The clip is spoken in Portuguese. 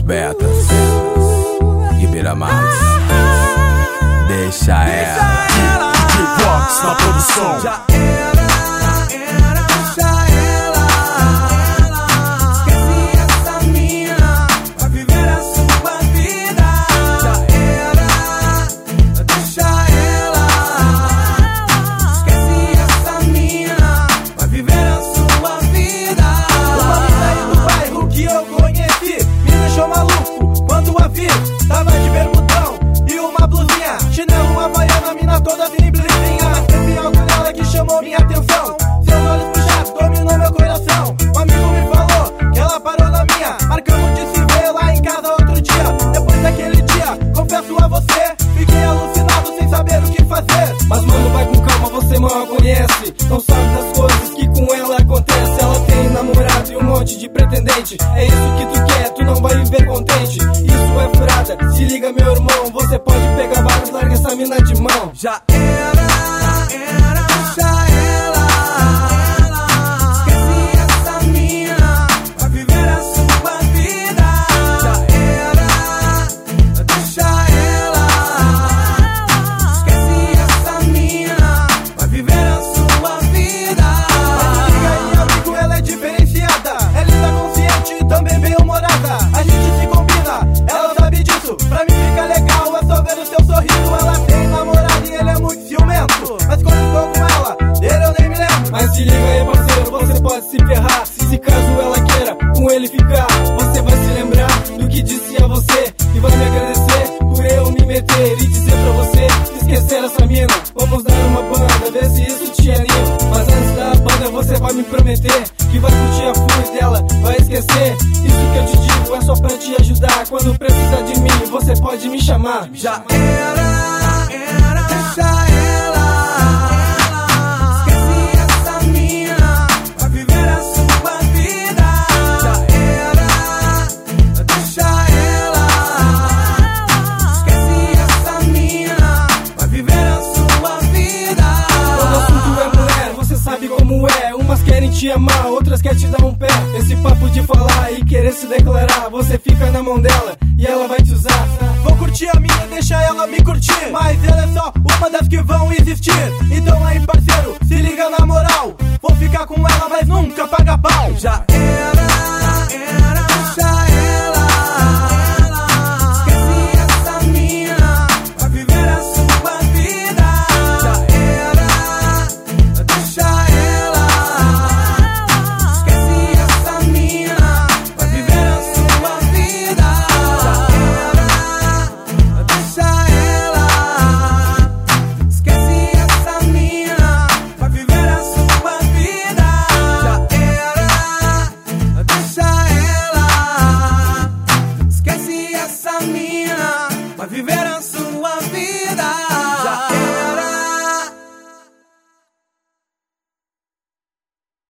Betas e Beira-Mares. Deixa ela. K-Box na produção. Já era, deixa ela. Esquece essa mina, vai viver a sua vida. Já era, deixa ela. Esquece essa mina, vai viver a sua vida. Uma mina aí do bairro que eu conheci me deixou maluco quando a vi. Tava de bermudão e uma blusinha, chinelo, uma havaiana, mina toda drimblezinha. Mas teve algo nela que chamou minha atenção. Seus olhos puxados dominou meu coração. Um amigo me falou que ela parou na minha. Marcamos de se ver lá em casa outro dia. Depois daquele dia, confesso a você, fiquei alucinado sem saber o que fazer. Mas mano, vai com calma, você mal a conhece. Não sabe das coisas que com ela acontece. Ela tem namorado e um monte de pretendente. É isso que tu quer, tu não vai viver contente. Isso é furada, se liga meu irmão. Você pode pegar vários, larga essa mina de mão. Já era, deixa ela. Esquece essa mina, vai viver a sua vida. Já era, deixa ela. Esquece essa mina, vai viver a sua vida. Mas liga aí, amigo, ela é diferenciada. É linda, consciente e também bem humorada. A gente se combina, ela sabe disso. Pra mim fica legal, é só ver o seu sorriso. Ela tem namorado e ele é muito ciumento. Mas quando estou com ela, dele eu nem me lembro. Mas se liga aí, parceiro, você pode se ferrar. Se caso ela queira com ele ficar, você vai se lembrar do que disse a você e vai me agradecer por eu me meter e dizer pra você esquecer essa mina. Vamos dar uma banda, ver se isso te anima. Mas antes da banda você vai me prometer que vai curtir a flor dela, vai esquecer. Isso que eu te digo é só pra te ajudar. Quando precisar de mim, você pode me chamar. Já era, deixa ela. Esquece essa mina, vai viver a sua vida. Já era, deixa ela. Esquece essa mina, vai viver a sua vida. Quando o assunto é mulher, você sabe como é. Umas querem te amar, outras querem te dar um pé. Esse papo de falar e querer se declarar, você fica na mão dela e ela vai te usar. Vou curtir a mina, deixa ela me curtir. Mas ela é só uma das que vão existir. Então aí, parceiro, se liga na moral. Vou ficar com ela, mas nunca paga pau. Já era, deixa ela. Esquece essa mina, vai viver a sua vida. Já era, deixa ela. Esquece essa mina, vai viver a sua vida. Já era, deixa ela. Esquece essa mina, vai viver a sua vida. Já era, deixa ela. Esquece essa mina, vai viver a sua vida.